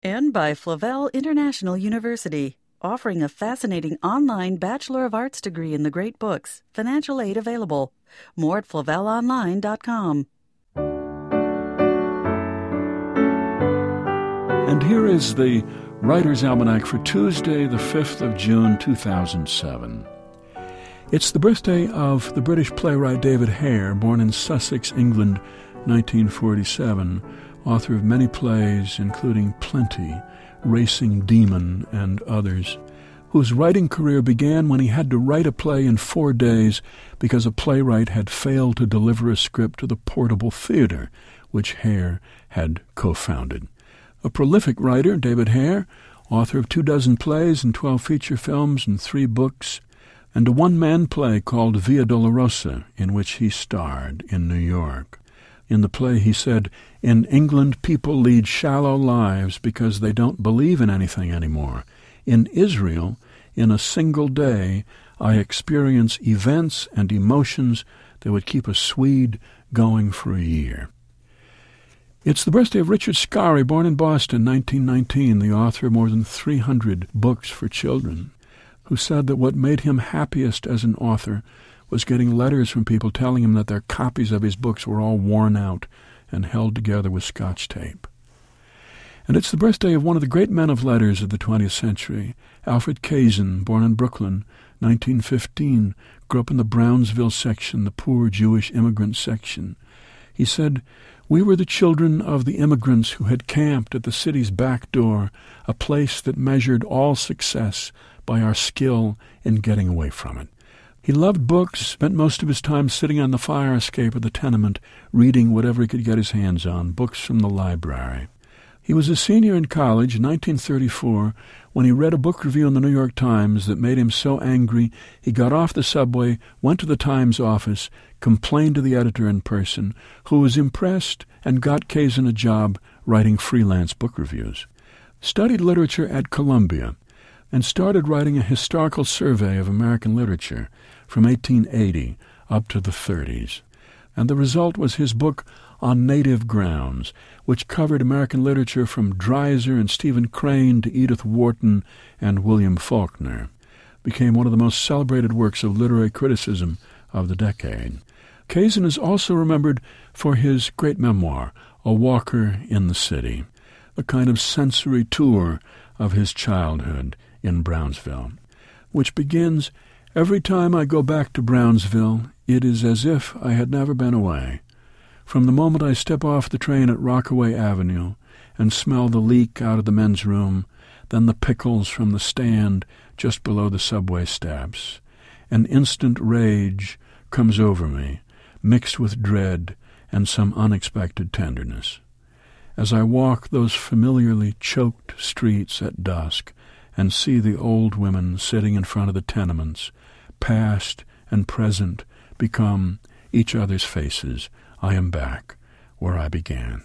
And by Flavel International University, offering a fascinating online Bachelor of Arts degree in the great books. Financial aid available. More at flavelonline.com. And here is the Writer's Almanac for Tuesday, the 5th of June, 2007. It's the birthday of the British playwright David Hare, born in Sussex, England, 1947, author of many plays, including Plenty, Racing Demon, and others, whose writing career began when he had to write a play in 4 days because a playwright had failed to deliver a script to the Portable Theatre, which Hare had co-founded. A prolific writer, David Hare, author of 24 plays and 12 feature films and 3 books, and a one-man play called Via Dolorosa, in which he starred in New York. In the play, he said, "In England, people lead shallow lives because they don't believe in anything anymore. In Israel, in a single day, I experience events and emotions that would keep a Swede going for a year." It's the birthday of Richard Scarry, born in Boston, 1919, the author of more than 300 books for children, who said that what made him happiest as an author was getting letters from people telling him that their copies of his books were all worn out and held together with Scotch tape. And it's the birthday of one of the great men of letters of the 20th century, Alfred Kazin, born in Brooklyn, 1915, grew up in the Brownsville section, the poor Jewish immigrant section. He said, "We were the children of the immigrants who had camped at the city's back door, a place that measured all success by our skill in getting away from it." He loved books, spent most of his time sitting on the fire escape of the tenement, reading whatever he could get his hands on, books from the library. He was a senior in college in 1934 when he read a book review in the New York Times that made him so angry he got off the subway, went to the Times office, complained to the editor in person, who was impressed and got Kazin a job writing freelance book reviews. Studied literature at Columbia and started writing a historical survey of American literature from 1880 up to the 30s. And the result was his book On Native Grounds, which covered American literature from Dreiser and Stephen Crane to Edith Wharton and William Faulkner. Became one of the most celebrated works of literary criticism of the decade. Kazin is also remembered for his great memoir, A Walker in the City, a kind of sensory tour of his childhood in Brownsville, which begins, "Every time I go back to Brownsville, it is as if I had never been away. From the moment I step off the train at Rockaway Avenue and smell the leak out of the men's room, then the pickles from the stand just below the subway steps, an instant rage comes over me, mixed with dread and some unexpected tenderness. As I walk those familiarly choked streets at dusk and see the old women sitting in front of the tenements, past and present become each other's faces, I am back where I began."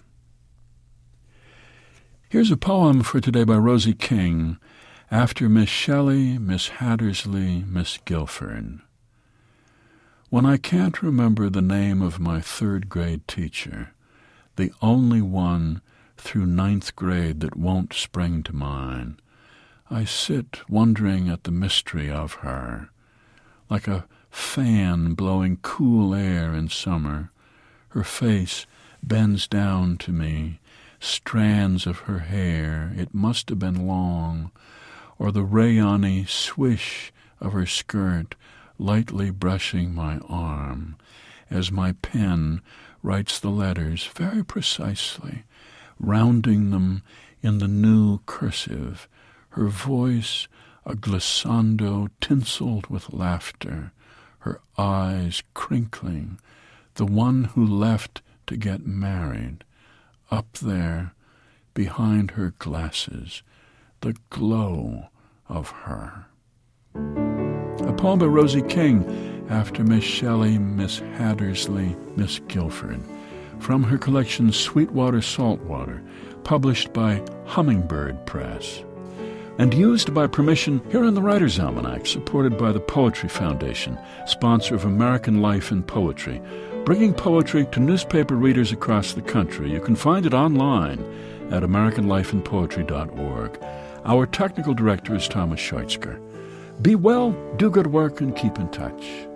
Here's a poem for today by Rosie King, after Miss Shelley, Miss Hattersley, Miss Guilford. When I can't remember the name of my third-grade teacher, the only one through ninth grade that won't spring to mind, I sit wondering at the mystery of her, like a fan blowing cool air in summer. Her face bends down to me, strands of her hair, it must have been long, or the rayon-y swish of her skirt lightly brushing my arm, as my pen writes the letters very precisely, rounding them in the new cursive, her voice a glissando tinseled with laughter, her eyes crinkling, the one who left to get married, up there, behind her glasses, the glow of her. A poem by Rosie King, after Miss Shelley, Miss Hattersley, Miss Guilford, from her collection Sweetwater Saltwater, published by Hummingbird Press. and used by permission here on the Writer's Almanac, supported by the Poetry Foundation, sponsor of American Life in Poetry, bringing poetry to newspaper readers across the country. You can find it online at AmericanLifeInPoetry.org. Our technical director is Thomas Scheutzker. Be well, do good work, and keep in touch.